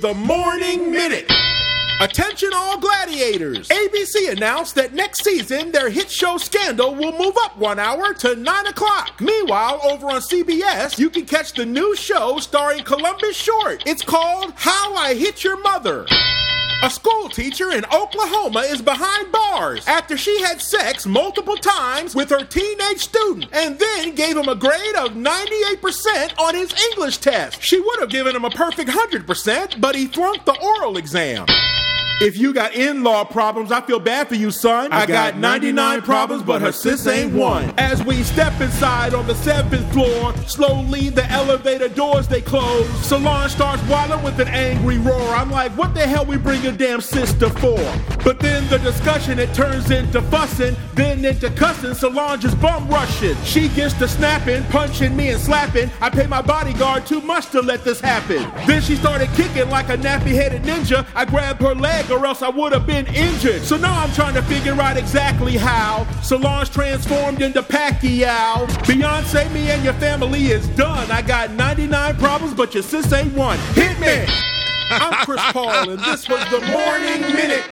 the Morning Minute. Attention all gladiators. ABC announced that next season their hit show Scandal will move up 1 hour to 9 o'clock. Meanwhile, over on CBS, you can catch the new show starring Columbus Short. It's called How I Hit Your Mother. A school teacher in Oklahoma is behind bars after she had sex multiple times with her teenage student and then gave him a grade of 98% on his English test. She would have given him a perfect 100%, but he flunked the oral exam. If you got in-law problems, I feel bad for you, son. I got 99 problems, but her sis ain't one. As we step inside on the 7th floor, slowly the elevator doors, they close. Solange starts wilding with an angry roar. I'm like, what the hell we bring your damn sister for? But then the discussion, it turns into fussing, then into cussing. Solange is bum rushing. She gets to snapping, punching me and slapping. I pay my bodyguard too much to let this happen. Then she started kicking like a nappy-headed ninja. I grabbed her leg or else I would have been injured. So now I'm trying to figure out exactly how Solange transformed into Pacquiao. Beyonce, me and your family is done. I got 99 problems, but your sis ain't one. Hit me! I'm Chris Paul, and this was the Morning Minute.